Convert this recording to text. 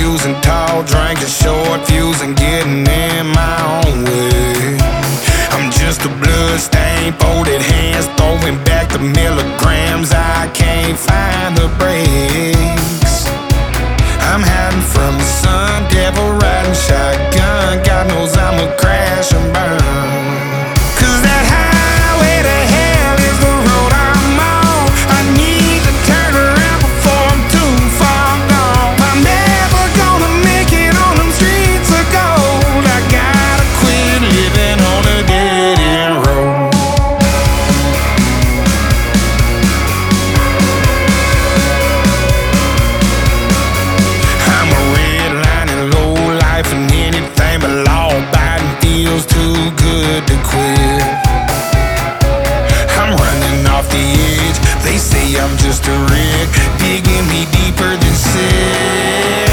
using tall, drinking short fuse and getting in my own way. I'm just a bloodstained, folded hands, throwing back the milligrams. I can't find the brakes. I'm hiding from the sun, devil riding shotgun. God knows I'ma crash and burn. 'Cause that highway to hell is the road I'm on. I need to turn around before I'm too far gone. I'm never gonna make it on them streets of gold. I gotta quit living on a dead-end road. I'm a redlining low life, and anything but law-abiding feels too good to quit. I'm running off the edge. They say I'm just a wreck, digging me deeper than sick.